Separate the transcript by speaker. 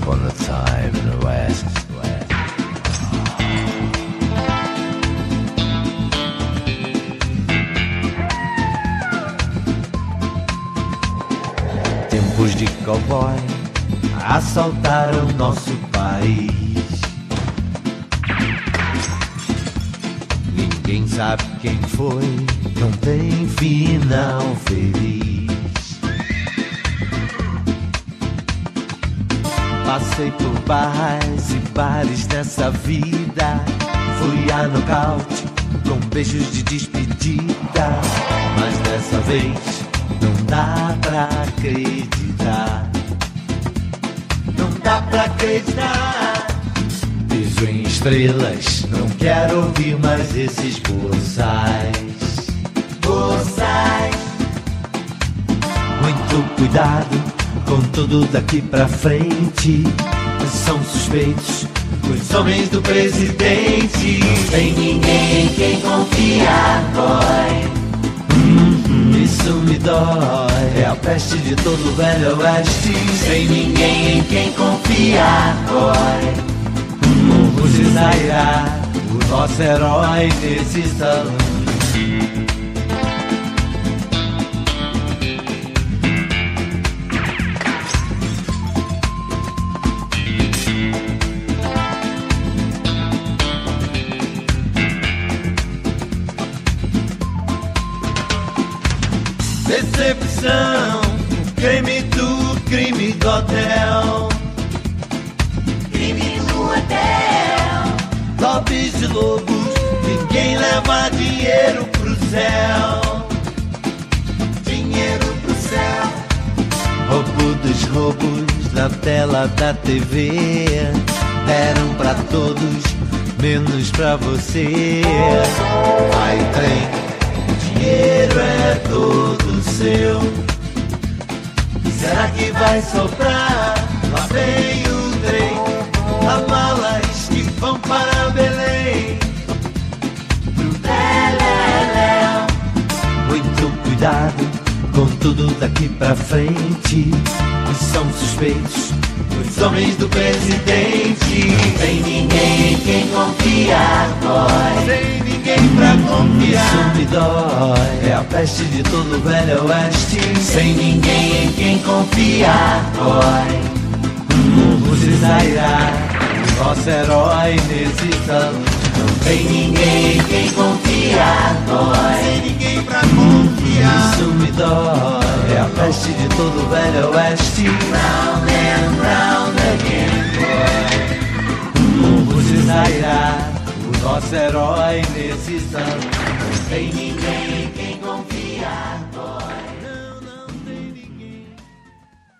Speaker 1: upon a time in the West. Tempos de cowboy assaltaram nosso país. Ninguém sabe quem foi, não tem final feliz. Passei por barras e bares nessa vida. Fui a nocaute com beijos de despedida. Mas dessa vez não dá pra acreditar. Não dá pra acreditar. Piso em estrelas, não quero ouvir mais esses boçais. Boçais. Muito cuidado com tudo daqui pra frente. São suspeitos os homens do presidente. Tem ninguém em quem confiar, boy. Isso me dói. É a peste de todo o velho oeste. Sem ninguém em quem confiar, boy. O Zizairá, o nosso herói nesse salão. Decepção, o crime do hotel.
Speaker 2: Crime no hotel.
Speaker 1: Lobbies de lobos, ninguém leva dinheiro pro céu.
Speaker 2: Dinheiro pro céu.
Speaker 1: Roubo dos roubos na tela da TV. Deram pra todos, menos pra você. Vai trem, o dinheiro é todo seu. Será que vai sobrar? Lá vem o trem, há malas que vão para Belém. Pro Beleléu. Muito cuidado com tudo daqui pra frente. São suspeitos os homens do presidente.
Speaker 2: Tem ninguém em quem confiar, boy.
Speaker 1: Sem ninguém pra confiar. Isso me dói. É a peste de todo o velho oeste.
Speaker 2: Sem ninguém em quem confiar, boy.
Speaker 1: O Zizairá, o nosso herói nesse salão.
Speaker 2: Não tem ninguém em quem confiar, boy.
Speaker 1: Sem ninguém pra confiar. Isso me dói. É a peste de todo o velho oeste.
Speaker 2: Round and round again, boy.
Speaker 1: O Zizairá, o nosso herói nesse salão.
Speaker 2: Não tem ninguém